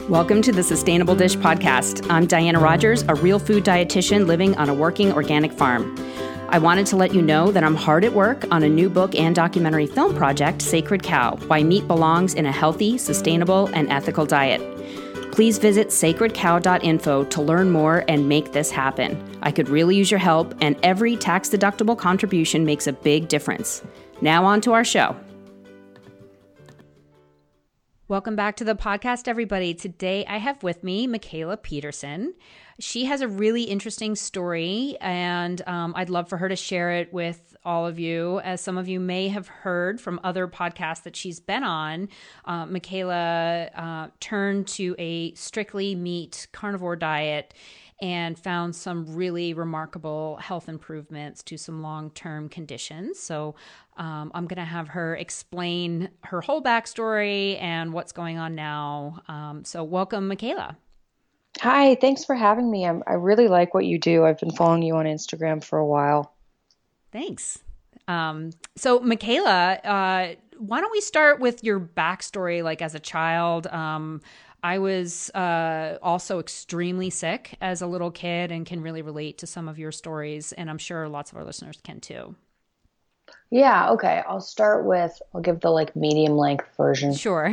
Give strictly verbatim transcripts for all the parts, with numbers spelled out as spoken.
Welcome to the Sustainable Dish Podcast. I'm Diana Rogers, a real food dietitian living on a working organic farm. I wanted to let you know that I'm hard at work on a new book and documentary film project, Sacred Cow: Why Meat Belongs in a Healthy, Sustainable, and Ethical Diet. Please visit sacred cow dot info to learn more and make this happen. I could really use your help, and every tax-deductible contribution makes a big difference. Now on to our show. Welcome back to the podcast, everybody. Today I have with me Mikayla Peterson. She has a really interesting story, and um, I'd love for her to share it with all of you. As some of you may have heard from other podcasts that she's been on, uh, Mikayla uh, turned to a strictly meat carnivore diet and found some really remarkable health improvements to some long-term conditions. So um, I'm going to have her explain her whole backstory and what's going on now. Um, so welcome, Mikayla. Hi, thanks for having me. I'm, I really like what you do. I've been following you on Instagram for a while. Thanks. Um, so Mikayla, uh, why don't we start with your backstory, like as a child? Um, I was uh, also extremely sick as a little kid and can really relate to some of your stories, and I'm sure lots of our listeners can too. Yeah, okay. I'll start with, I'll give the like medium length version. Sure.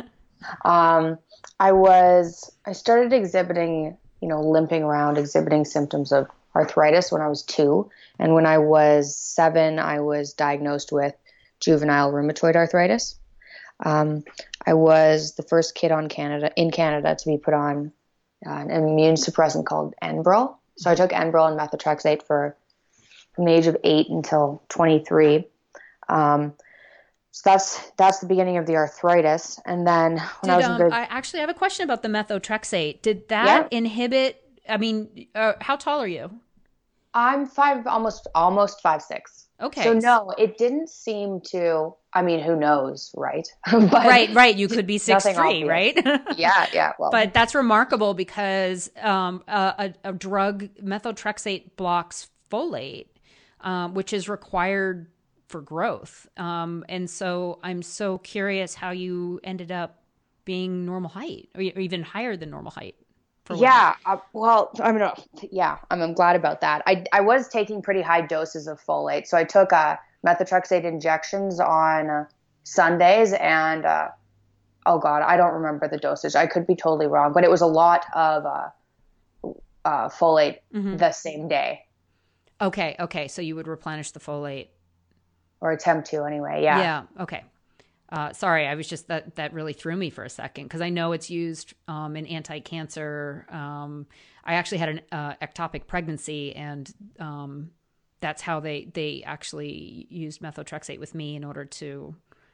um, I was, I started exhibiting, you know, limping around, exhibiting symptoms of arthritis when I was two. And when I was seven, I was diagnosed with juvenile rheumatoid arthritis. Um, I was the first kid on Canada in Canada to be put on uh, an immune suppressant called Enbrel. So I took Enbrel and methotrexate for from the age of eight until twenty-three. Um, so that's that's the beginning of the arthritis. And then when Did, I was in um, grade, I actually have a question about the methotrexate. Did that yeah, inhibit? I mean, uh, how tall are you? I'm five, almost almost five six. Okay. So no, it didn't seem to. I mean, who knows, right? But Right, right. You could be six nothing three, obvious. right? Yeah, yeah. Well, But that's remarkable because um, a, a, a drug, methotrexate, blocks folate, um, which is required for growth. Um, and so I'm so curious how you ended up being normal height or even higher than normal height. For yeah. Uh, well, I mean, uh, yeah, I'm, I'm glad about that. I, I was taking pretty high doses of folate. So I took uh, methotrexate injections on uh, Sundays and, uh, oh God, I don't remember the dosage. I could be totally wrong, but it was a lot of uh, uh, folate mm-hmm. the same day. Okay. Okay. So you would replenish the folate. Or attempt to anyway. Yeah. Yeah. Okay. Uh, sorry, I was just that that really threw me for a second because I know it's used um, in anti-cancer. Um, I actually had an uh, ectopic pregnancy, and um, that's how they they actually used methotrexate with me in order to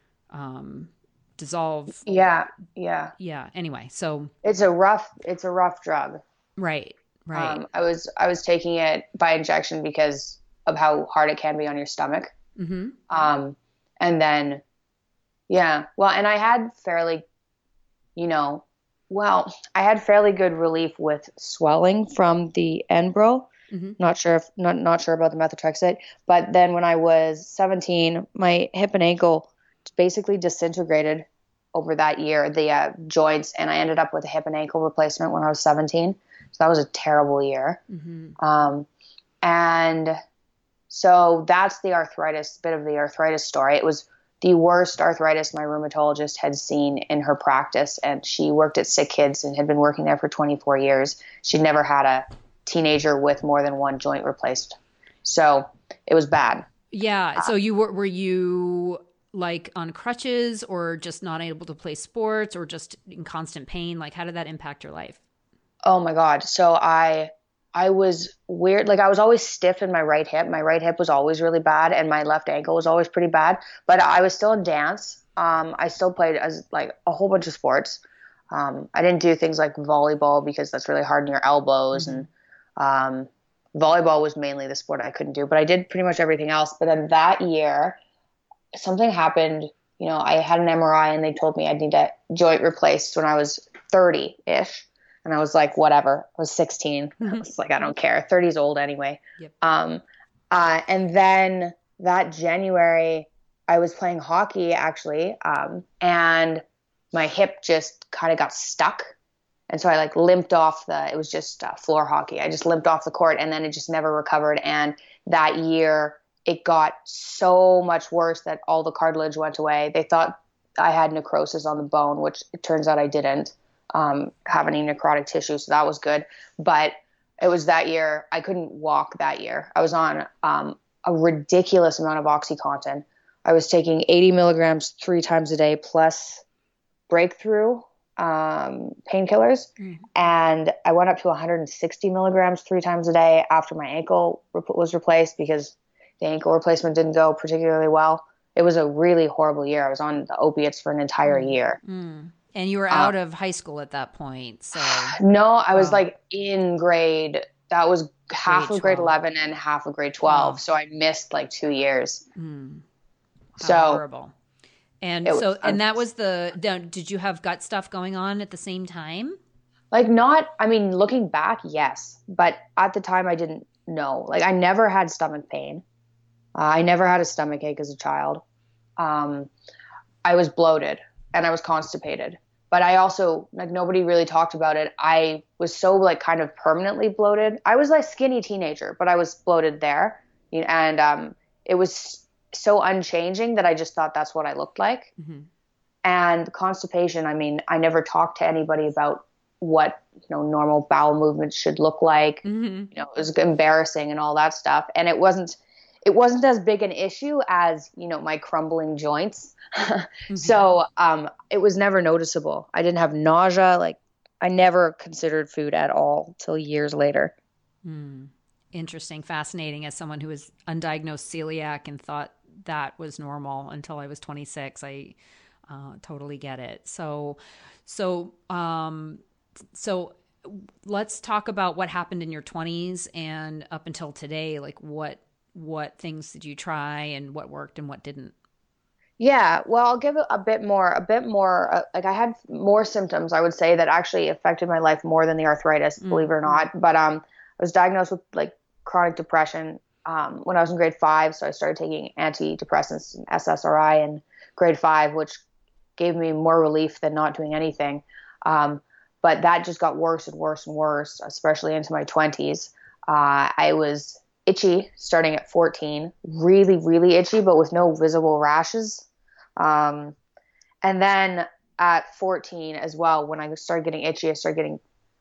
um, dissolve. Yeah, yeah, yeah. Anyway, so it's a rough it's a rough drug. Right, right. Um, I was I was taking it by injection because of how hard it can be on your stomach. Mm-hmm. Um, and then. Yeah. Well, and I had fairly, you know, well, I had fairly good relief with swelling from the Enbrel. Mm-hmm. Not sure if not not sure about the methotrexate, but then when I was seventeen, my hip and ankle basically disintegrated over that year, the uh, joints, and I ended up with a hip and ankle replacement when I was seventeen. So that was a terrible year. Mm-hmm. Um, and so that's the arthritis, bit of the arthritis story. It was the worst arthritis my rheumatologist had seen in her practice. And she worked at Sick Kids and had been working there for twenty-four years. She'd never had a teenager with more than one joint replaced. So it was bad. Yeah. So you were, were you like on crutches or just not able to play sports or just in constant pain? Like how did that impact your life? Oh my God. So I, I was weird. Like I was always stiff in my right hip. My right hip was always really bad and my left ankle was always pretty bad, but I was still in dance. Um, I still played as like a whole bunch of sports. Um, I didn't do things like volleyball because that's really hard on your elbows. Mm-hmm. And, um, volleyball was mainly the sport I couldn't do, but I did pretty much everything else. But then that year something happened, you know, I had an M R I and they told me I'd need a joint replaced when I was thirty ish. And I was like, whatever. I was sixteen. I was like, I don't care. thirty's old anyway. Yep. Um, uh, and then that January, I was playing hockey actually, um, and my hip just kind of got stuck And so I like limped off the, it was just uh, floor hockey. I just limped off the court and then it just never recovered. And that year it got so much worse that all the cartilage went away. They thought I had necrosis on the bone, which it turns out I didn't um, have any necrotic tissue. So that was good. But it was that year I couldn't walk that year. I was on um, a ridiculous amount of OxyContin. I was taking eighty milligrams three times a day plus breakthrough um, painkillers. Mm. And I went up to one hundred sixty milligrams three times a day after my ankle rep- was replaced because the ankle replacement didn't go particularly well. It was a really horrible year. I was on the opiates for an entire mm. year. Mm. And you were out um, of high school at that point. So no, I was oh. like in grade, that was half grade of grade eleven and half of grade twelve. Oh. So I missed like two years. Mm. How so horrible. And so, was, and that was the, did you have gut stuff going on at the same time? Like not, I mean, looking back, yes. But at the time I didn't know. Like I never had stomach pain. Uh, I never had a stomach ache as a child. Um, I was bloated and I was constipated. But I also, like nobody really talked about it. I was so like kind of permanently bloated. I was like skinny teenager, but I was bloated there. And um, it was so unchanging that I just thought that's what I looked like. Mm-hmm. And constipation, I mean, I never talked to anybody about what, you know, normal bowel movements should look like. Mm-hmm. You know, it was embarrassing and all that stuff. And it wasn't, it wasn't as big an issue as, you know, my crumbling joints. mm-hmm. So um, it was never noticeable. I didn't have nausea. Like I never considered food at all till years later. Mm. Interesting. Fascinating. As someone who was undiagnosed celiac and thought that was normal until I was twenty-six, I uh, totally get it. So, so, um, so let's talk about what happened in your twenties and up until today. Like what, what things did you try and what worked and what didn't? Yeah, well, I'll give it a bit more, a bit more, uh, like I had more symptoms, I would say, that actually affected my life more than the arthritis, mm-hmm. believe it or not. But um, I was diagnosed with like chronic depression um, when I was in grade five. So I started taking antidepressants and S S R I in grade five, which gave me more relief than not doing anything. Um, but that just got worse and worse and worse, especially into my twenties. Uh, I was itchy starting at fourteen, really, really itchy, but with no visible rashes. Um, and then at fourteen as well, when I started getting itchy, I started getting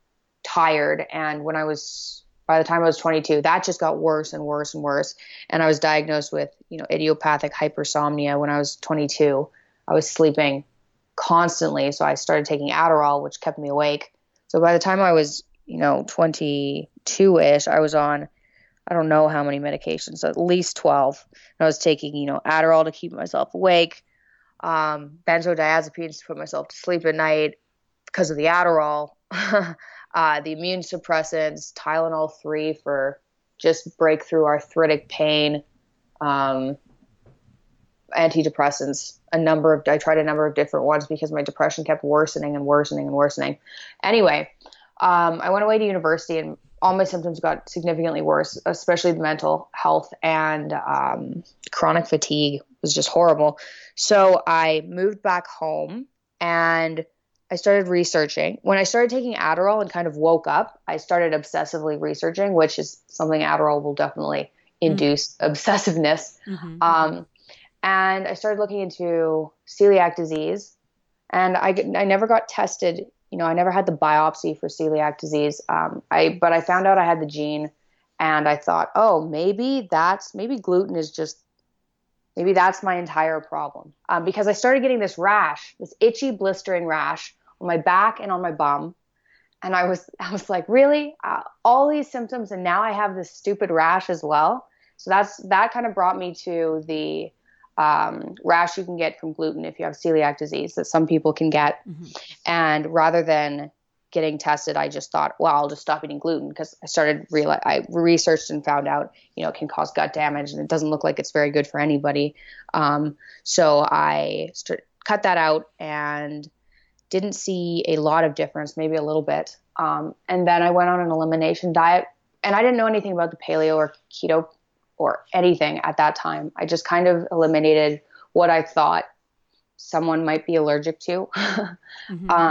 tired. And when I was, by the time I was twenty-two, that just got worse and worse and worse. And I was diagnosed with, you know, idiopathic hypersomnia when I was twenty-two. I was sleeping constantly. So I started taking Adderall, which kept me awake. So by the time I was, you know, twenty-two-ish, I was on, I don't know how many medications, at least twelve. I was taking, you know, Adderall to keep myself awake, um, benzodiazepines to put myself to sleep at night because of the Adderall, uh, the immune suppressants, Tylenol three for just breakthrough arthritic pain, um, antidepressants, a number of, I tried a number of different ones because my depression kept worsening and worsening and worsening. Anyway, um, I went away to university and all my symptoms got significantly worse, especially the mental health, and um, chronic fatigue was just horrible. So I moved back home and I started researching. When I started taking Adderall and kind of woke up, I started obsessively researching, which is something Adderall will definitely induce, mm-hmm. obsessiveness. Mm-hmm. Um, and I started looking into celiac disease, and I, I never got tested. You know, I never had the biopsy for celiac disease. Um, I, but I found out I had the gene, and I thought, oh, maybe that's, maybe gluten is just, maybe that's my entire problem. Um, because I started getting this rash, this itchy, blistering rash on my back and on my bum. And I was, I was like, really? Uh, all these symptoms, and now I have this stupid rash as well. So that's, that kind of brought me to the um, rash you can get from gluten if you have celiac disease that some people can get. Mm-hmm. And rather than getting tested, I just thought, well, I'll just stop eating gluten, because I started real I researched and found out, you know, it can cause gut damage and it doesn't look like it's very good for anybody. Um, so I st- cut that out and didn't see a lot of difference, maybe a little bit. Um, and then I went on an elimination diet, and I didn't know anything about the paleo or keto or anything at that time. I just kind of eliminated what I thought someone might be allergic to. mm-hmm. uh,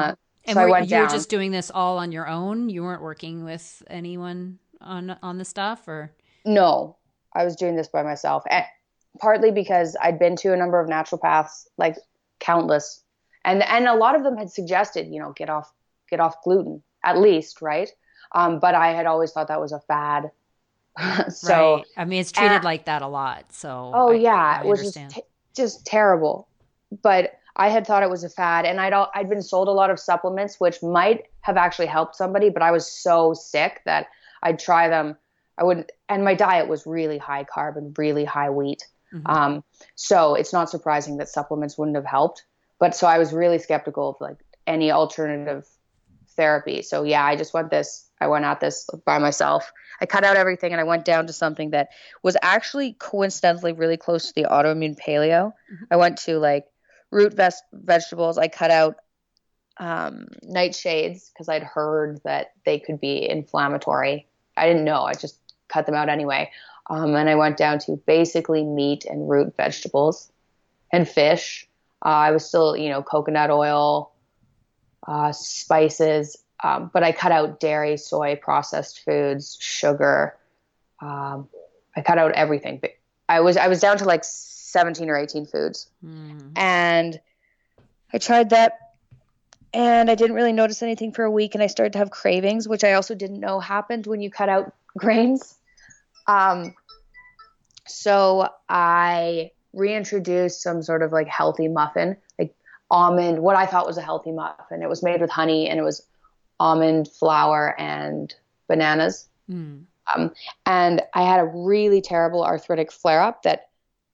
And So I were, went you were down. just doing this all on your own? You weren't working with anyone on on the stuff, or? No, I was doing this by myself. And partly because I'd been to a number of naturopaths, like countless. And and a lot of them had suggested, you know, get off get off gluten at least, right? Um, but I had always thought that was a fad. so, Right. I mean, it's and, treated like that a lot, so oh I yeah, I it was just understand. t- just terrible. But I had thought it was a fad, and I'd al- I'd been sold a lot of supplements, which might have actually helped somebody, but I was so sick that I'd try them. I would, and my diet was really high carb and really high wheat. Hmm. Um, so it's not surprising that supplements wouldn't have helped. But so I was really skeptical of like any alternative therapy. So yeah, I just went this, I went at this by myself. I cut out everything and I went down to something that was actually coincidentally really close to the autoimmune paleo. Hmm. I went to like root ves- vegetables. I cut out um, nightshades because I'd heard that they could be inflammatory. I didn't know. I just cut them out anyway. Um, and I went down to basically meat and root vegetables and fish. Uh, I was still, you know, coconut oil, uh, spices, um, but I cut out dairy, soy, processed foods, sugar. Um, I cut out everything. But I was I was down to like seventeen or eighteen foods, Mm. and I tried that, and I didn't really notice anything for a week, and I started to have cravings, which I also didn't know happened when you cut out grains. Um, so I reintroduced some sort of like healthy muffin, like almond, what I thought was a healthy muffin. It was made with honey and it was almond flour and bananas. Mm. Um, and I had a really terrible arthritic flare up that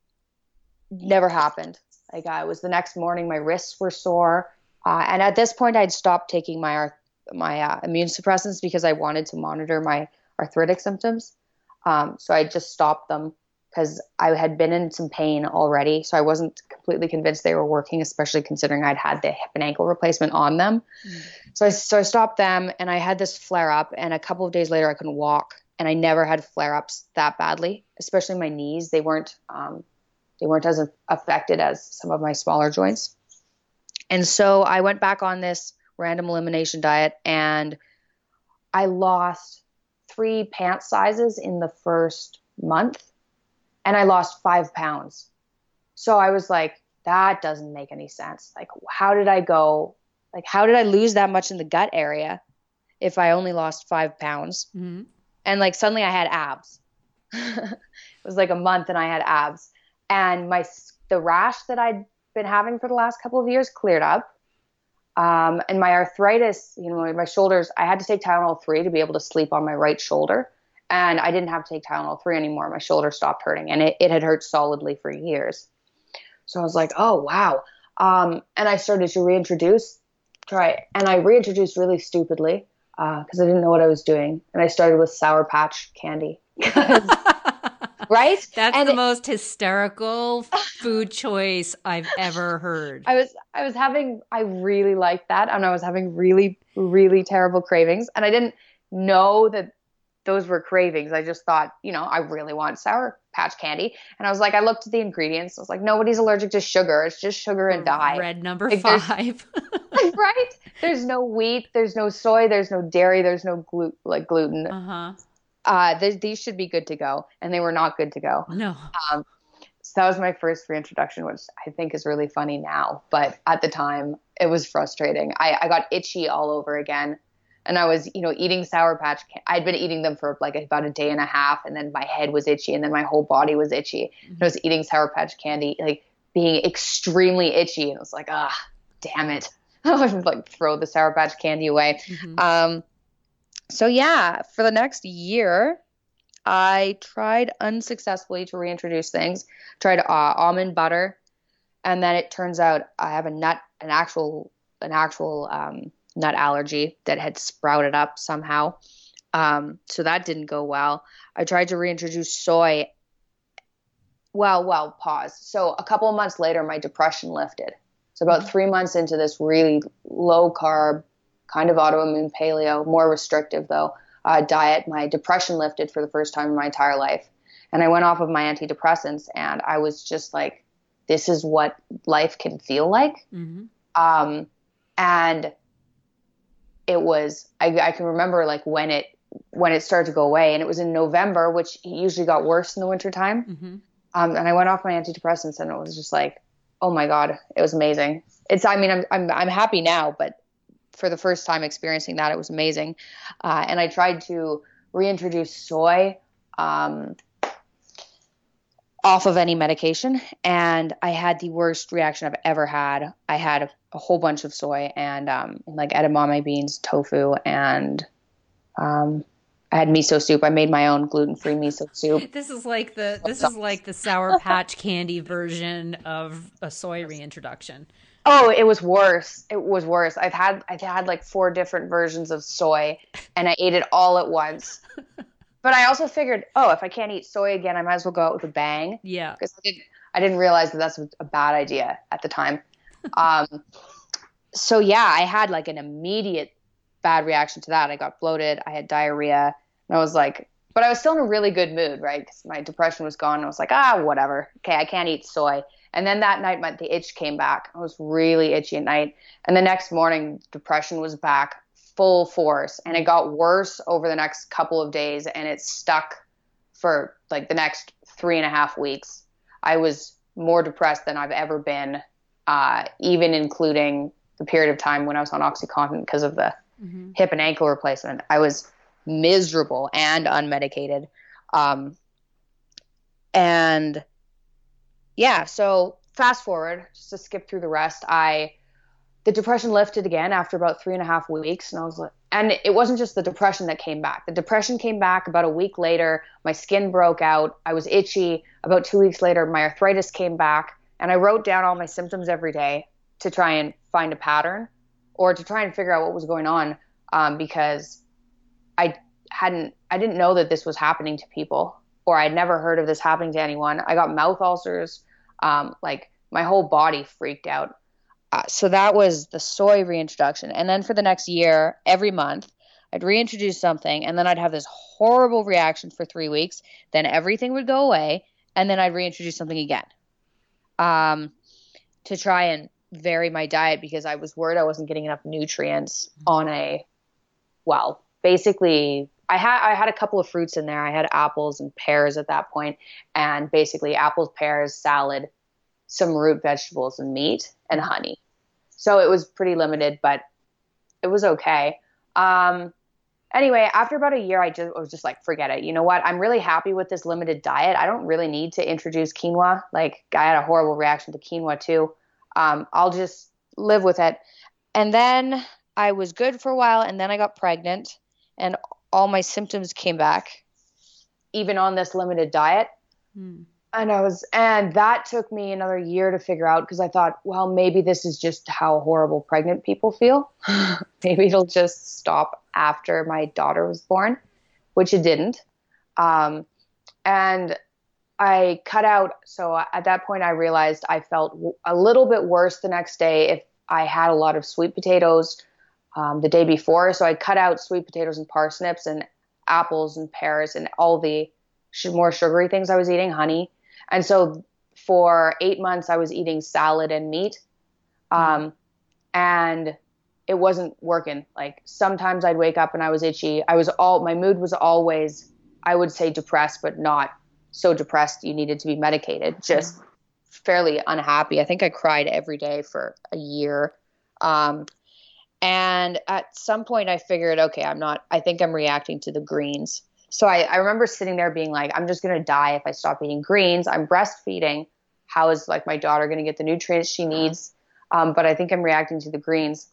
never happened. Like I was the next morning, my wrists were sore. Uh, and at this point I'd stopped taking my, arth- my uh, immune suppressants because I wanted to monitor my arthritic symptoms. Um, so I just stopped them because I had been in some pain already. So I wasn't completely convinced they were working, especially considering I'd had the hip and ankle replacement on them. Mm. So I, so I stopped them and I had this flare up, and a couple of days later I couldn't walk, and I never had flare ups that badly, especially my knees. They weren't, um, they weren't as affected as some of my smaller joints. And so I went back on this random elimination diet, and I lost three pant sizes in the first month, and I lost five pounds. So I was like, that doesn't make any sense. Like, how did I go? Like, how did I lose that much in the gut area if I only lost five pounds? Mm-hmm. And like, suddenly I had abs. It was like a month and I had abs. And my, the rash that I'd been having for the last couple of years cleared up. Um, and my arthritis, you know, my shoulders, I had to take Tylenol three to be able to sleep on my right shoulder. And I didn't have to take Tylenol three anymore. My shoulder stopped hurting, and it, it had hurt solidly for years. So I was like, oh, wow. Um, and I started to reintroduce, try, and I reintroduced really stupidly because uh, I didn't know what I was doing. And I started with Sour Patch candy. Right? That's And the it, most hysterical food choice I've ever heard. I was, I was having, I really liked that. And I was having really, really terrible cravings. And I didn't know that those were cravings. I just thought, you know, I really want Sour Patch candy. And I was like, I looked at the ingredients. I was like, nobody's allergic to sugar. It's just sugar and dye. Red number Like, there's, five. right? There's no wheat. There's no soy. There's no dairy. There's no glu- like gluten. Uh-huh. Uh, th- these should be good to go. And they were not good to go. No. Um, so that was my first reintroduction, which I think is really funny now. But at the time, it was frustrating. I, I got itchy all over again. And I was, you know, eating Sour Patch. I'd been eating them for like about a day and a half, and then my head was itchy, and then my whole body was itchy. Mm-hmm. And I was eating Sour Patch candy, like being extremely itchy, and I was like, ah, damn it! I would like throw the Sour Patch candy away. Mm-hmm. Um, so yeah, for the next year, I tried unsuccessfully to reintroduce things. Tried uh, almond butter, and then it turns out I have a nut, an actual, an actual. Um, nut allergy that had sprouted up somehow. Um, so that didn't go well. I tried to reintroduce soy. Well, well, pause. So a couple of months later, my depression lifted. So about three months into this really low carb, kind of autoimmune paleo, more restrictive though, uh, diet, my depression lifted for the first time in my entire life. And I went off of my antidepressants, and I was just like, this is what life can feel like. Mm-hmm. Um, and it was, I, I can remember like when it, when it started to go away, and it was in November, which usually got worse in the wintertime. Mm-hmm. Um, and I went off my antidepressants, and it was just like, oh my God, it was amazing. It's, I mean, I'm, I'm, I'm happy now, but for the first time experiencing that, it was amazing. Uh, and I tried to reintroduce soy, um, off of any medication, and I had the worst reaction I've ever had. I had a, a whole bunch of soy and, um, like edamame beans, tofu, and, um, I had miso soup. I made my own gluten-free miso soup. This is like the this is like the Sour Patch Candy version of a soy reintroduction. Oh, it was worse. It was worse. I've had I've had like four different versions of soy, and I ate it all at once. But I also figured, oh, if I can't eat soy again, I might as well go out with a bang. Yeah. Because I didn't, I didn't realize that that's a bad idea at the time. Um, so yeah, I had like an immediate bad reaction to that. I got bloated. I had diarrhea. And I was like, but I was still in a really good mood, right? Because my depression was gone. And I was like, ah, whatever. Okay, I can't eat soy. And then that night, my, the itch came back. I was really itchy at night. And the next morning, depression was back full force. And it got worse over the next couple of days. And it stuck for like the next three and a half weeks. I was more depressed than I've ever been, uh, even including the period of time when I was on OxyContin because of the mm-hmm. hip and ankle replacement. I was miserable and unmedicated. Um, and yeah, so fast forward, just to skip through the rest, I, the depression lifted again after about three and a half weeks. And I was like, and it wasn't just the depression that came back. The depression came back about a week later. My skin broke out. I was itchy. About two weeks later, my arthritis came back, and I wrote down all my symptoms every day to try and find a pattern or to try and figure out what was going on. Um, because I hadn't, I didn't know that this was happening to people, or I'd never heard of this happening to anyone. I got mouth ulcers. Um, like my whole body freaked out. Uh, so that was the soy reintroduction. And then for the next year, every month, I'd reintroduce something, and then I'd have this horrible reaction for three weeks. Then everything would go away, and then I'd reintroduce something again, um, to try and vary my diet, because I was worried I wasn't getting enough nutrients on a, well, basically I had, I had a couple of fruits in there. I had apples and pears at that point, and basically apples, pears, salad, some root vegetables, and meat and honey. So it was pretty limited, but it was okay. Um, anyway, after about a year, I just I was just like, forget it. You know what? I'm really happy with this limited diet. I don't really need to introduce quinoa. Like, I had a horrible reaction to quinoa too. Um, I'll just live with it. And then I was good for a while, and then I got pregnant, and all my symptoms came back, even on this limited diet. Mm. And I was, and that took me another year to figure out, because I thought, well, maybe this is just how horrible pregnant people feel. Maybe it'll just stop after my daughter was born, which it didn't. Um, and I cut out. So at that point, I realized I felt a little bit worse the next day if I had a lot of sweet potatoes um, the day before. So I cut out sweet potatoes and parsnips and apples and pears and all the more sugary things I was eating, honey. And so for eight months, I was eating salad and meat. Um, and it wasn't working. Like, sometimes I'd wake up and I was itchy. I was all, my mood was always, I would say, depressed, but not so depressed you needed to be medicated, just fairly unhappy. I think I cried every day for a year. Um, and at some point I figured, okay, I'm not, I think I'm reacting to the greens. So I, I remember sitting there being like, I'm just going to die if I stop eating greens. I'm breastfeeding. How is like my daughter going to get the nutrients she needs? Um, but I think I'm reacting to the greens.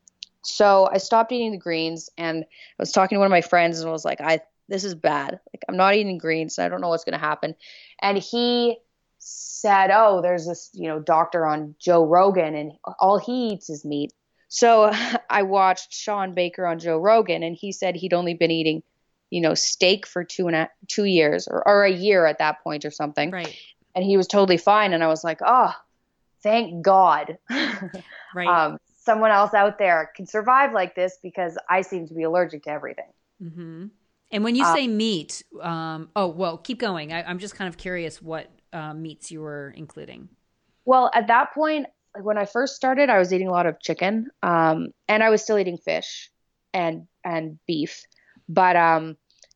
So I stopped eating the greens, and I was talking to one of my friends, and I was like, I, this is bad. Like, I'm not eating greens. I don't know what's going to happen. And he said, oh, there's this, you know, doctor on Joe Rogan, and all he eats is meat. So I watched Sean Baker on Joe Rogan, and he said he'd only been eating, you know, steak for two and a, two years or, or a year at that point or something. Right. And he was totally fine. And I was like, oh, thank God. Right. Um, someone else out there can survive like this, because I seem to be allergic to everything. Mm-hmm. And when you um, say meat, um, oh, well, keep going. I, I'm just kind of curious what uh, meats you were including. Well, at that point, like when I first started, I was eating a lot of chicken, um, and I was still eating fish. and and beef. But um,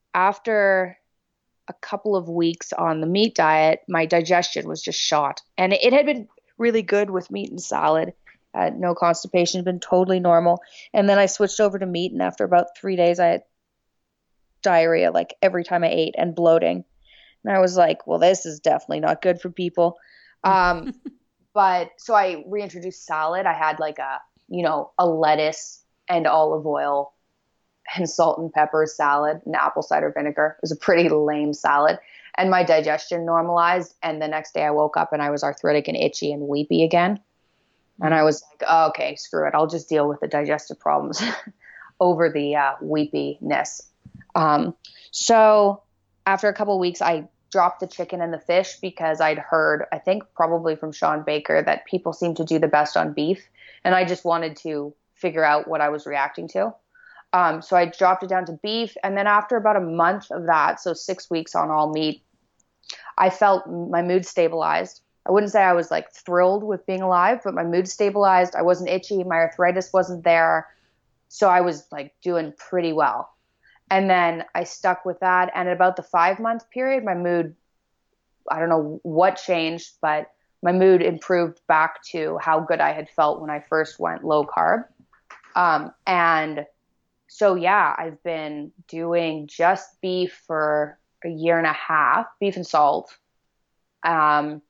after a couple of weeks on the meat diet, my digestion was just shot, and it, it had been really good with meat and salad. Uh, no constipation, been totally normal. And then I switched over to meat, and after about three days, I had diarrhea like every time I ate and bloating. And I was like, well, this is definitely not good for people. Um, but so I reintroduced salad. I had like a, you know, a lettuce and olive oil and salt and pepper salad and apple cider vinegar. It was a pretty lame salad. And my digestion normalized. And the next day I woke up and I was arthritic and itchy and weepy again. And I was like, oh, okay, screw it. I'll just deal with the digestive problems over the uh, weepiness. Um, so after a couple of weeks, I dropped the chicken and the fish because I'd heard, I think probably from Sean Baker, that people seem to do the best on beef. And I just wanted to figure out what I was reacting to. Um, so I dropped it down to beef. And then after about a month of that, so six weeks on all meat, I felt my mood stabilized. I wouldn't say I was like thrilled with being alive, but my mood stabilized. I wasn't itchy. My arthritis wasn't there. So I was like doing pretty well. And then I stuck with that. And at about the five month period, my mood, I don't know what changed, but my mood improved back to how good I had felt when I first went low carb. Um, and so, yeah, I've been doing just beef for a year and a half, beef and salt. Um,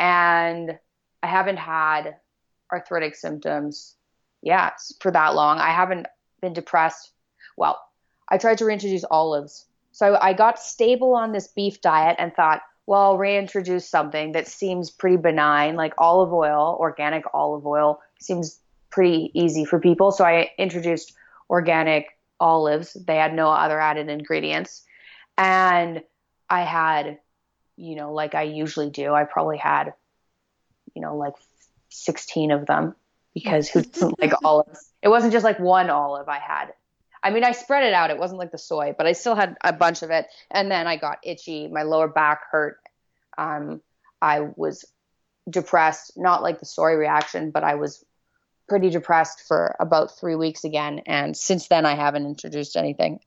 and I haven't had arthritic symptoms, yeah, for that long. I haven't been depressed. Well, I tried to reintroduce olives. So I got stable on this beef diet and thought, well, I'll reintroduce something that seems pretty benign, like olive oil. Organic olive oil seems pretty easy for people. So I introduced organic olives. They had no other added ingredients. And I had, you know, like I usually do, I probably had, you know, like sixteen of them, because who doesn't like olives? It wasn't just like one olive I had. I mean, I spread it out. It wasn't like the soy, but I still had a bunch of it. And then I got itchy. My lower back hurt. Um, I was depressed, not like the soy reaction, but I was pretty depressed for about three weeks again. And since then, I haven't introduced anything.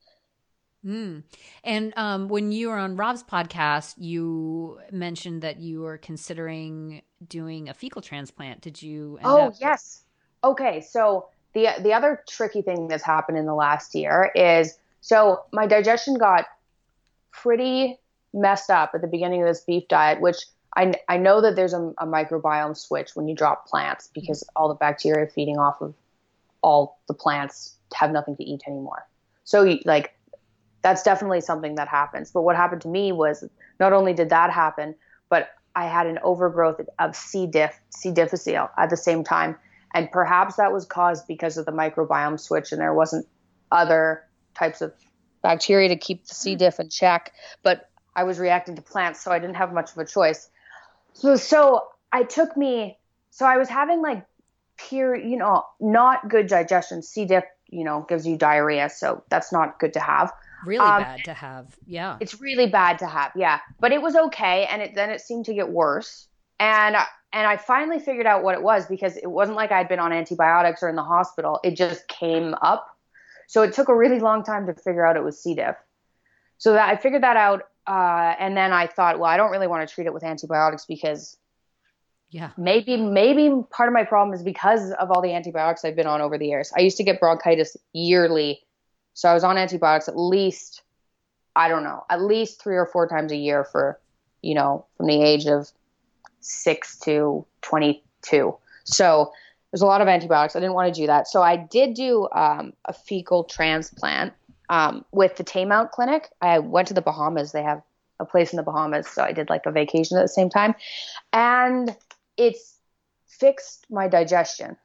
Mm. And um, when you were on Rob's podcast, you mentioned that you were considering doing a fecal transplant. Did you end Oh, up- yes. Okay. So the, the other tricky thing that's happened in the last year is, so my digestion got pretty messed up at the beginning of this beef diet, which I, I know that there's a, a microbiome switch when you drop plants, because all the bacteria feeding off of all the plants have nothing to eat anymore. So like, that's definitely something that happens. But what happened to me was, not only did that happen, but I had an overgrowth of C. diff, C. difficile at the same time. And perhaps that was caused because of the microbiome switch, and there wasn't other types of bacteria to keep the C. diff in check. But I was reacting to plants, so I didn't have much of a choice. So, so I took me, so I was having like pure, you know, not good digestion. C. diff, you know, gives you diarrhea. So that's not good to have. Really um, bad to have. Yeah. It's really bad to have. Yeah. But it was okay. And it, then it seemed to get worse. And, and I finally figured out what it was, because it wasn't like I'd been on antibiotics or in the hospital. It just came up. So it took a really long time to figure out it was C. diff. So that I figured that out. Uh, and then I thought, well, I don't really want to treat it with antibiotics, because yeah, maybe, maybe part of my problem is because of all the antibiotics I've been on over the years. I used to get bronchitis yearly. So I was on antibiotics at least, I don't know, at least three or four times a year for, you know, from the age of six to twenty-two. So there's a lot of antibiotics. I didn't want to do that. So I did do um, a fecal transplant um, with the Taymount Clinic. I went to the Bahamas. They have a place in the Bahamas. So I did like a vacation at the same time. And it's fixed my digestion.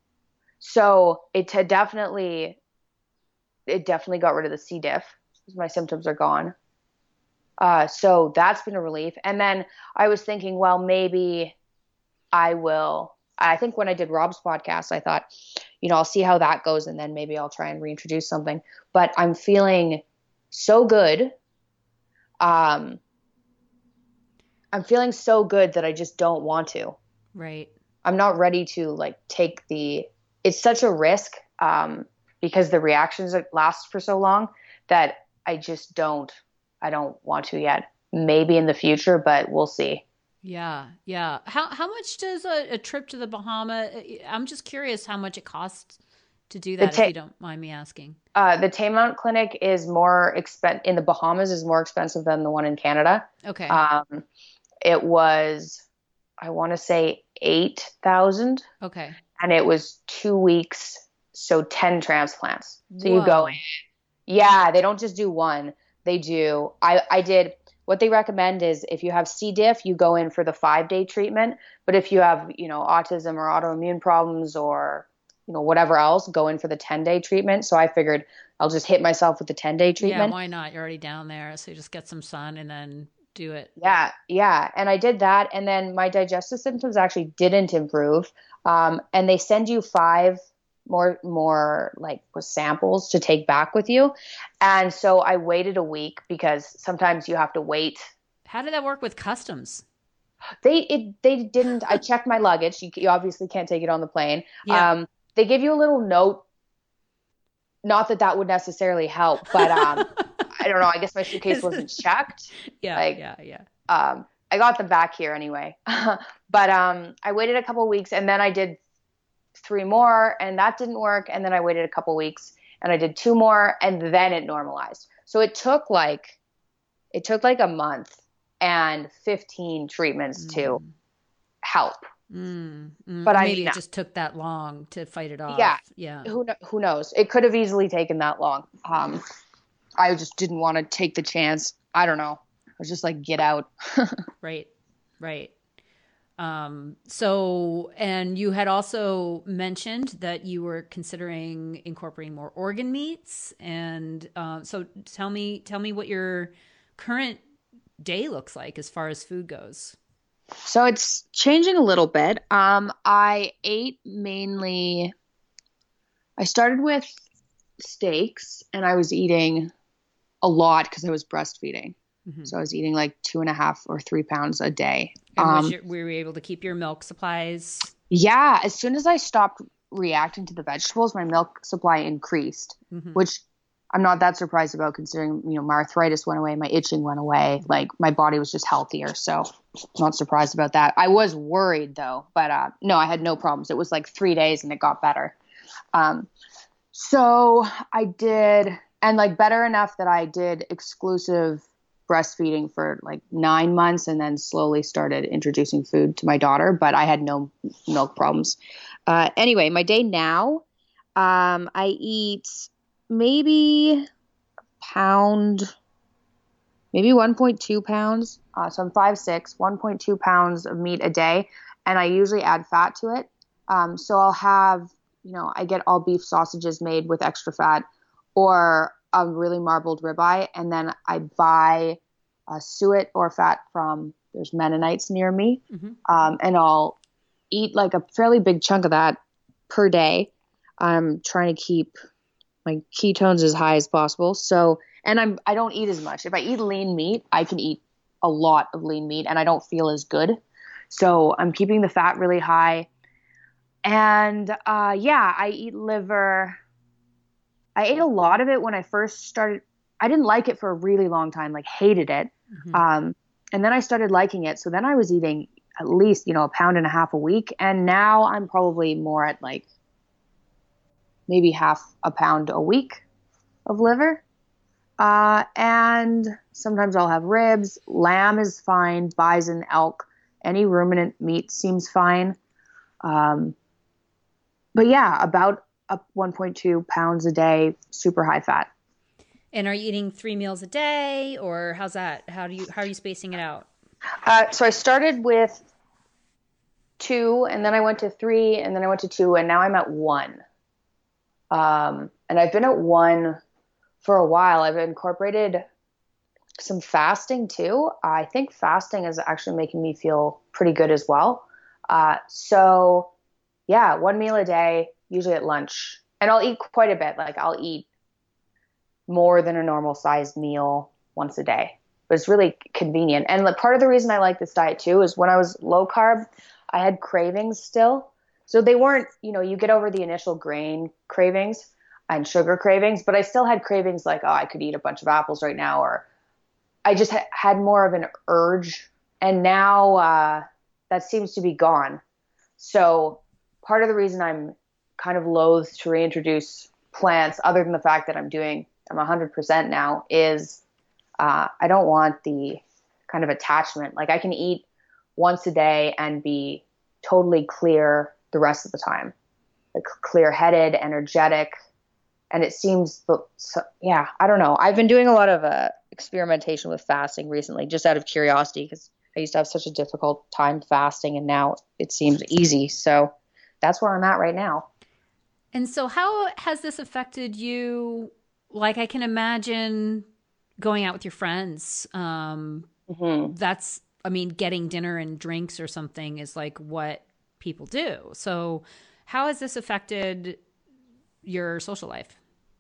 So it had definitely... it definitely got rid of the C. diff. My symptoms are gone. Uh, so that's been a relief. And then I was thinking, well, maybe I will, I think when I did Rob's podcast, I thought, you know, I'll see how that goes, and then maybe I'll try and reintroduce something. But I'm feeling so good. Um, I'm feeling so good that I just don't want to. Right. I'm not ready to like take the, it's such a risk. Um, because the reactions last for so long that I just don't, I don't want to yet. Maybe in the future, but we'll see. Yeah, yeah. How how much does a, a trip to the Bahama? I'm just curious how much it costs to do The that, if ta- you don't mind me asking. uh, the Taymount Clinic is more expen in the Bahamas is more expensive than the one in Canada. Okay. Um, it was, I want to say eight thousand, Okay. and it was two weeks, so ten transplants. So you go Whoa. in. Yeah, they don't just do one. They do. I I did. What they recommend is if you have C. diff, you go in for the five day treatment. But if you have, you know, autism or autoimmune problems or, you know, whatever else, go in for the ten day treatment. So I figured I'll just hit myself with the ten day Yeah, treatment. why not? You're already down there, so you just get some sun and then do it. Yeah, yeah. And I did that. And then my digestive symptoms actually didn't improve. Um, and they send you five more, more like with samples to take back with you. And so I waited a week because sometimes you have to wait. How did that work with customs? They, it, they didn't, I checked my luggage. You, you obviously can't take it on the plane. Yeah. Um, they give you a little note. Not that that would necessarily help, but, um, I don't know. I guess my suitcase wasn't checked. Yeah, Like, yeah, yeah. um, I got them back here anyway. But um, I waited a couple weeks and then I did three more and that didn't work. And then I waited a couple weeks and I did two more and then it normalized. So it took like, it took like a month and fifteen treatments mm. to help. Mm, mm. But maybe I mean, it just took that long to fight it off. Yeah. Yeah. Who, who knows? It could have easily taken that long. Um, I just didn't want to take the chance. I don't know. I was just like, get out. Right. Right. Um, so, and you had also mentioned that you were considering incorporating more organ meats. And, um, so tell me, tell me what your current day looks like as far as food goes. So it's changing a little bit. Um, I ate mainly, I started with steaks and I was eating a lot because I was breastfeeding. Mm-hmm. So I was eating like two and a half or three pounds a day. And um, was your, were you able to keep your milk supplies? Yeah. As soon as I stopped reacting to the vegetables, my milk supply increased, mm-hmm. which I'm not that surprised about considering, you know, my arthritis went away, my itching went away, like my body was just healthier. So I'm not surprised about that. I was worried though, but uh, no, I had no problems. It was like three days and it got better. Um, so I did, and like better enough that I did exclusive breastfeeding for like nine months and then slowly started introducing food to my daughter, but I had no milk problems. Uh, anyway, my day now, um, I eat maybe a pound, maybe one point two pounds. Uh, so I'm five six, one point two pounds of meat a day. And I usually add fat to it. Um, so I'll have, you know, I get all beef sausages made with extra fat or a really marbled ribeye. And then I buy a suet or fat from, there's Mennonites near me. Mm-hmm. Um, and I'll eat like a fairly big chunk of that per day. I'm trying to keep my ketones as high as possible. So, and I'm, I don't eat as much. If I eat lean meat, I can eat a lot of lean meat and I don't feel as good. So I'm keeping the fat really high. And, uh, yeah, I eat liver. I ate a lot of it when I first started. I didn't like it for a really long time, like hated it. Mm-hmm. Um, and then I started liking it. So then I was eating at least, you know, a pound and a half a week. And now I'm probably more at like maybe half a pound a week of liver. Uh, and sometimes I'll have ribs. Lamb is fine. Bison, elk, any ruminant meat seems fine. Um, but yeah, about up one point two pounds a day, super high fat. And are you eating three meals a day, or how's that? How do you how are you spacing it out? Uh, so I started with two, and then I went to three, and then I went to two, and now I'm at one. Um, and I've been at one for a while. I've incorporated some fasting too. I think fasting is actually making me feel pretty good as well. Uh, so yeah, one meal a day, usually at lunch, and I'll eat quite a bit. Like I'll eat more than a normal sized meal once a day, but it's really convenient. And like, part of the reason I like this diet too is when I was low carb, I had cravings still. So they weren't, you know, you get over the initial grain cravings. and sugar cravings, but I still had cravings like, oh, I could eat a bunch of apples right now, or I just ha- had more of an urge. And now uh, that seems to be gone. So part of the reason I'm kind of loath to reintroduce plants, other than the fact that I'm doing, I'm one hundred percent now, is uh, I don't want the kind of attachment. Like I can eat once a day and be totally clear the rest of the time, like clear headed, energetic. And it seems, so, yeah, I don't know. I've been doing a lot of uh, experimentation with fasting recently, just out of curiosity, because I used to have such a difficult time fasting, and now it seems easy. So that's where I'm at right now. And so, how has this affected you? Like, I can imagine going out with your friends. Um, Mm-hmm. that's, I mean, getting dinner and drinks or something is like what people do. So, how has this affected your social life?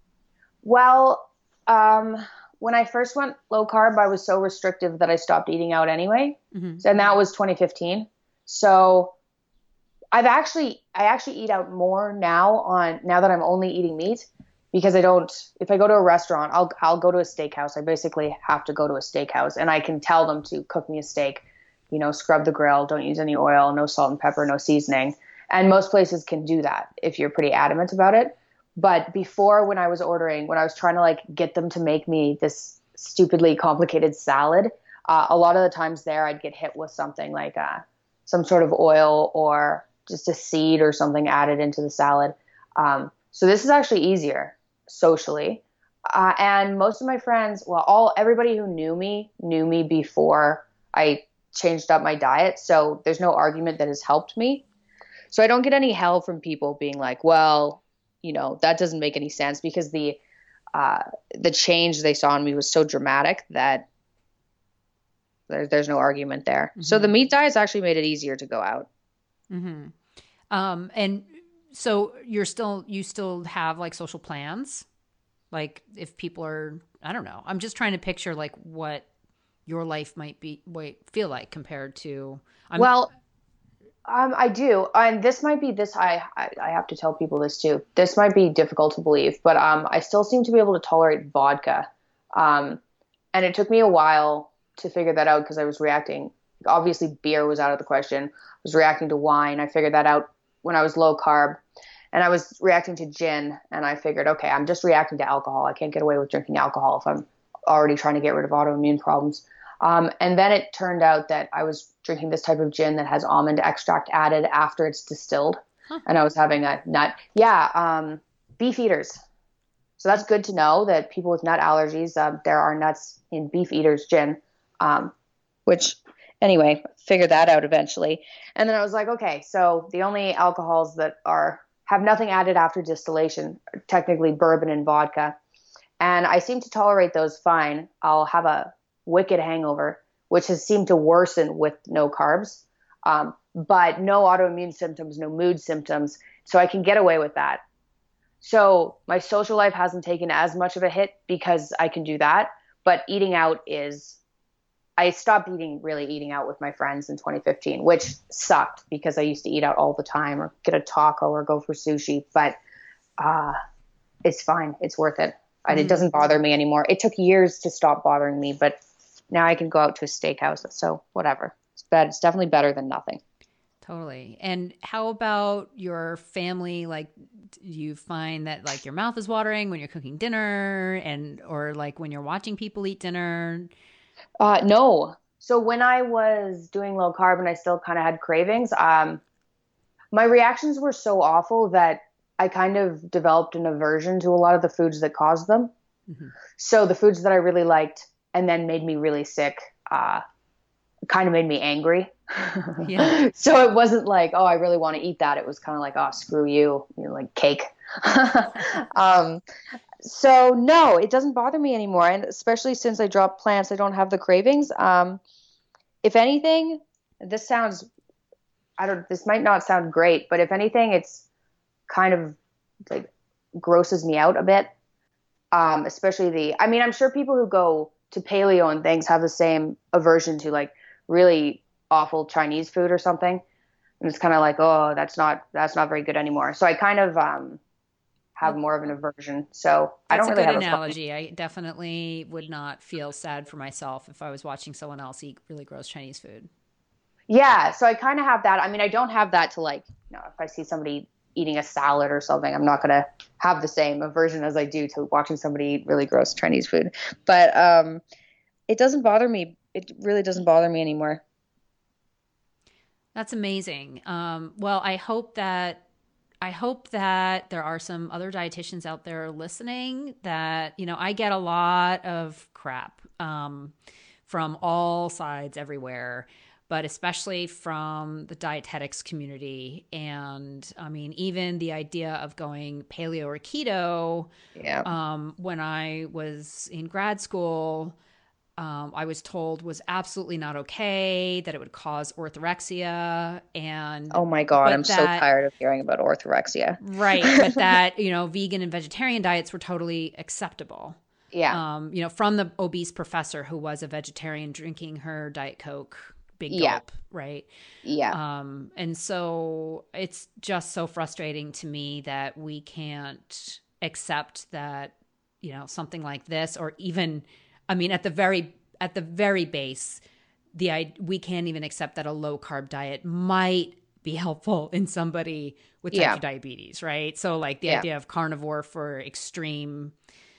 Well, um, when I first went low carb, I was so restrictive that I stopped eating out anyway. Mm-hmm. And that was twenty fifteen. So I've actually, I actually eat out more now on, now that I'm only eating meat, because I don't, if I go to a restaurant, I'll, I'll go to a steakhouse. I basically have to go to a steakhouse, and I can tell them to cook me a steak, you know, scrub the grill, don't use any oil, no salt and pepper, no seasoning. And most places can do that if you're pretty adamant about it. But before, when I was ordering, when I was trying to like get them to make me this stupidly complicated salad, uh, a lot of the times there I'd get hit with something like uh, some sort of oil or just a seed or something added into the salad. Um, so this is actually easier socially. Uh, and most of my friends, well, all everybody who knew me knew me before I changed up my diet. So there's no argument that has helped me. So I don't get any hell from people being like, well, you know, that doesn't make any sense, because the uh, the change they saw in me was so dramatic that there, there's no argument there. Mm-hmm. So the meat diet's actually made it easier to go out. Mm-hmm. Um, and so you're still, you still have like social plans? Like if people are, I don't know, I'm just trying to picture like what your life might be, wait, feel like compared to, I'm, well, Um, I do, and this might be this. I, I I have to tell people this too. This might be difficult to believe, but um, I still seem to be able to tolerate vodka, um, and it took me a while to figure that out, because I was reacting. Obviously, beer was out of the question. I was reacting to wine. I figured that out when I was low carb, and I was reacting to gin. And I figured, okay, I'm just reacting to alcohol. I can't get away with drinking alcohol if I'm already trying to get rid of autoimmune problems. Um, and then it turned out that I was drinking this type of gin that has almond extract added after it's distilled. Huh. And I was having a nut. Yeah, um, beef eaters. So that's good to know that people with nut allergies, uh, there are nuts in beef eaters gin, um, which anyway, figured that out eventually. And then I was like, okay, so the only alcohols that are have nothing added after distillation are technically bourbon and vodka. And I seem to tolerate those fine. I'll have a wicked hangover, which has seemed to worsen with no carbs, um, but no autoimmune symptoms, no mood symptoms. So I can get away with that. So my social life hasn't taken as much of a hit because I can do that. But eating out is, I stopped eating, really eating out with my friends in twenty fifteen, which sucked because I used to eat out all the time, or get a taco or go for sushi. But uh, it's fine. It's worth it. And it doesn't bother me anymore. It took years to stop bothering me, but now I can go out to a steakhouse. So whatever. It's bad. It's definitely better than nothing. Totally. And how about your family? Like, do you find that like your mouth is watering when you're cooking dinner, and or like when you're watching people eat dinner? Uh, no. So when I was doing low carb and I still kind of had cravings, um, my reactions were so awful that I kind of developed an aversion to a lot of the foods that caused them. Mm-hmm. So the foods that I really liked and then made me really sick, uh, kind of made me angry. Yeah. So it wasn't like, oh, I really want to eat that. It was kind of like, oh, screw you, you know, like cake. um, so no, it doesn't bother me anymore. And especially since I dropped plants, I don't have the cravings. Um, if anything, this sounds, I don't, this might not sound great, but if anything, it's kind of like grosses me out a bit. Um, especially the, I mean, I'm sure people who go to paleo and things have the same aversion to like really awful Chinese food or something. And it's kind of like, oh, that's not, that's not very good anymore. So I kind of, um, have more of an aversion. So I That's don't a really good have a problem. analogy. I definitely would not feel sad for myself if I was watching someone else eat really gross Chinese food. Yeah, so I kind of have that. I mean, I don't have that to like, you know, if I see somebody eating a salad or something, I'm not going to have the same aversion as I do to watching somebody eat really gross Chinese food. But um, it doesn't bother me. It really doesn't bother me anymore. That's amazing. Um, well, I hope that I hope that there are some other dietitians out there listening that, you know, I get a lot of crap um, from all sides everywhere, but especially from the dietetics community. And I mean, even the idea of going paleo or keto Yeah. um, when I was in grad school, um, I was told was absolutely not okay, that it would cause orthorexia, and Oh my God, I'm but so that tired of hearing about orthorexia. right, but that, you know, vegan and vegetarian diets were totally acceptable. Yeah. Um, you know, from the obese professor who was a vegetarian drinking her Diet Coke, big Yeah. gulp, right? Yeah. Um, and so it's just so frustrating to me that we can't accept that, you know, something like this, or even, I mean, at the very at the very base, the I we can't even accept that a low carb diet might be helpful in somebody with type two Yeah. diabetes, right? So like the Yeah. idea of carnivore for extreme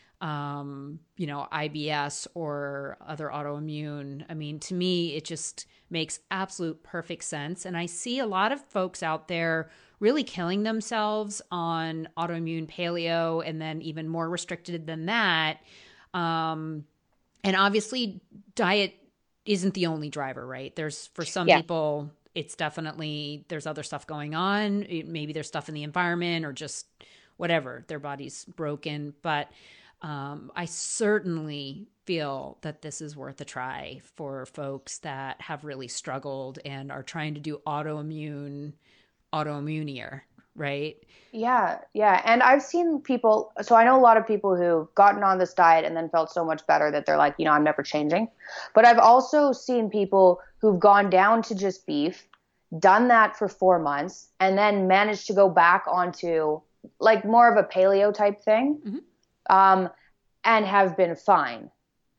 um, you know, I B S or other autoimmune. I mean, to me, it just makes absolute perfect sense. And I see a lot of folks out there really killing themselves on autoimmune paleo, and then even more restricted than that. Um, and obviously, diet isn't the only driver, right? There's, for some Yeah. people, it's definitely, there's other stuff going on. It, maybe there's stuff in the environment or just whatever, their body's broken. But um, I certainly feel that this is worth a try for folks that have really struggled and are trying to do autoimmune, autoimmunier, right? Yeah, yeah. And I've seen people, so I know a lot of people who've gotten on this diet and then felt so much better that they're like, you know, I'm never changing. But I've also seen people who've gone down to just beef, done that for four months, and then managed to go back onto like more of a paleo type thing, Mm-hmm. um, and have been fine.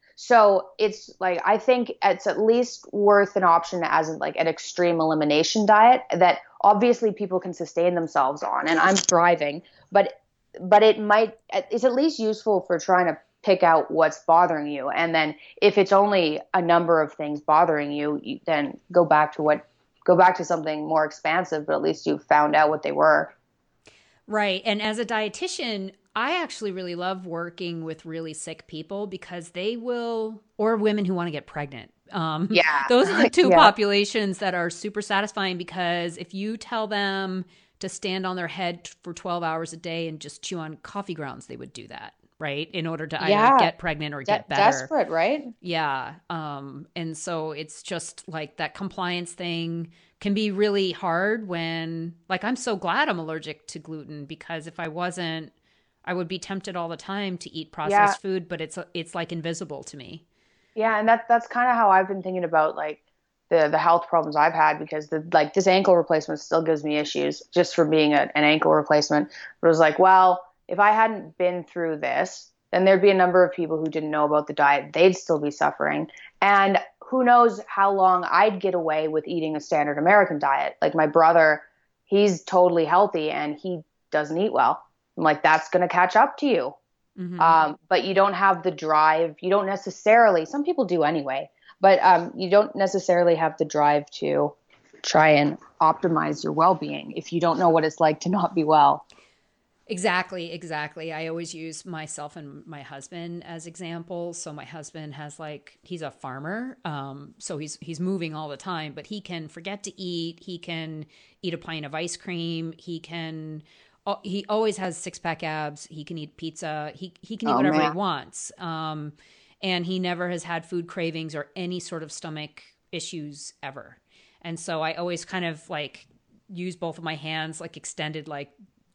So it's like I think it's at least worth an option as like an extreme elimination diet that obviously people can sustain themselves on, and I'm thriving, but but it might it's at least useful for trying to pick out what's bothering you, and then if it's only a number of things bothering you, you then go back to what go back to something more expansive, but at least you found out what they were. Right. And as a dietitian, I actually really love working with really sick people because they will, or women who want to get pregnant. Um, Yeah. those are the two Yeah. populations that are super satisfying, because if you tell them to stand on their head for twelve hours a day and just chew on coffee grounds, they would do that, right? In order to either Yeah. get pregnant or De- get better. desperate, right? Yeah. Um, and so it's just like that compliance thing can be really hard when, like, I'm so glad I'm allergic to gluten, because if I wasn't, I would be tempted all the time to eat Yeah. processed food, but it's it's like invisible to me. Yeah, and that that's kind of how I've been thinking about like the the health problems I've had, because the like this ankle replacement still gives me issues just for being a, an ankle replacement. But it was like, well, if I hadn't been through this, then there'd be a number of people who didn't know about the diet. They'd still be suffering. And who knows how long I'd get away with eating a standard American diet. Like my brother, he's totally healthy and he doesn't eat well. I'm like, that's going to catch up to you. Mm-hmm. Um, but you don't have the drive. You don't necessarily, some people do anyway, but um, you don't necessarily have the drive to try and optimize your well-being if you don't know what it's like to not be well. Exactly, exactly. I always use myself and my husband as examples. So my husband has like he's a farmer, um, so he's he's moving all the time, but he can forget to eat. He can eat a pint of ice cream. He can. He always has six pack abs. He can eat pizza. He he can eat Oh whatever he man. wants, um, and he never has had food cravings or any sort of stomach issues ever. And so I always kind of like use both of my hands like extended, like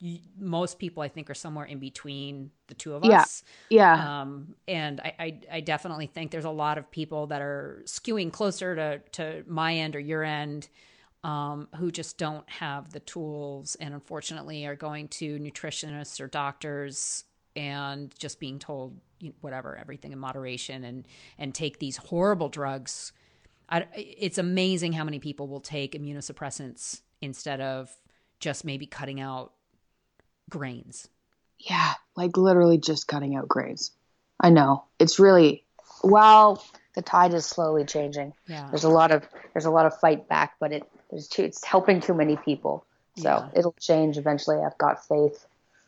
most people I think are somewhere in between the two of Yeah. us. Yeah. Um, and I, I, I definitely think there's a lot of people that are skewing closer to, to my end or your end um, who just don't have the tools and unfortunately are going to nutritionists or doctors and just being told, you know, whatever, everything in moderation, and, and take these horrible drugs. I, it's amazing how many people will take immunosuppressants instead of just maybe cutting out grains. Yeah, like literally just cutting out grains. I know. It's really, well, the tide is slowly changing. Yeah. There's a lot of there's a lot of fight back, but it there's too, it's helping too many people. So Yeah. it'll change eventually. I've got faith.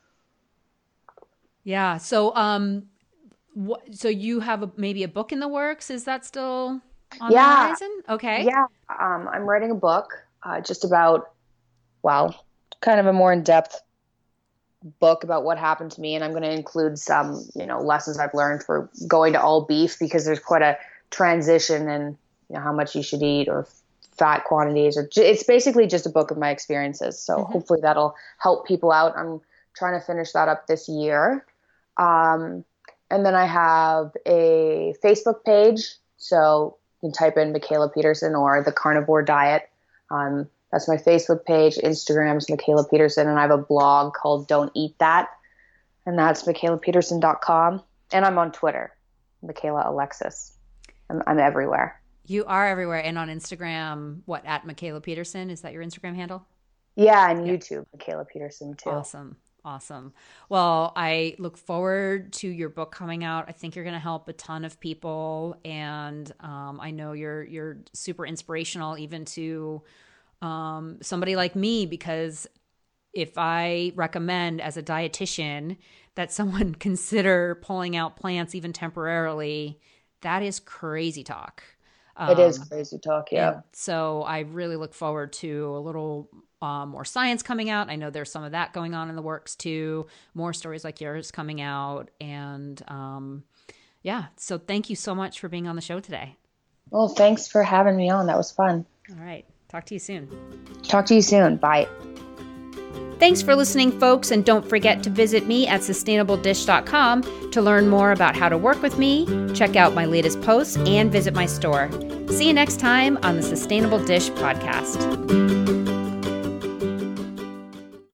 Yeah. So um what so you have a, maybe a book in the works? Is that still on Yeah. the horizon? Okay. Yeah, um, I'm writing a book uh, just about, well, kind of a more in-depth book about what happened to me, and I'm going to include some, you know, lessons I've learned for going to all beef, because there's quite a transition in, you know, how much you should eat or fat quantities, or it's basically just a book of my experiences. So mm-hmm. hopefully that'll help people out. I'm trying to finish that up this year. Um, and then I have a Facebook page, so you can type in Mikhaila Peterson or The Carnivore Diet. Um, That's my Facebook page. Instagram's Mikhaila Peterson, and I have a blog called Don't Eat That, and that's mikhaila peterson dot com. And I'm on Twitter, Mikhaila Alexis. I'm, I'm everywhere. You are everywhere, and on Instagram, what, at Mikhaila Peterson? Is that your Instagram handle? Yeah, and yeah. YouTube, Mikhaila Peterson too. Awesome. Awesome. Well, I look forward to your book coming out. I think you're going to help a ton of people, and um, I know you're you're super inspirational even to um, somebody like me, because if I recommend as a dietitian that someone consider pulling out plants even temporarily, that is crazy talk. Um, it is crazy talk, yeah. So I really look forward to a little um, more science coming out. I know there's some of that going on in the works too. More stories like yours coming out. And um, yeah, so thank you so much for being on the show today. Well, thanks for having me on. That was fun. All right. Talk to you soon. Talk to you soon. Bye. Thanks for listening, folks, and don't forget to visit me at sustainable dish dot com to learn more about how to work with me, check out my latest posts, and visit my store. See you next time on the Sustainable Dish Podcast.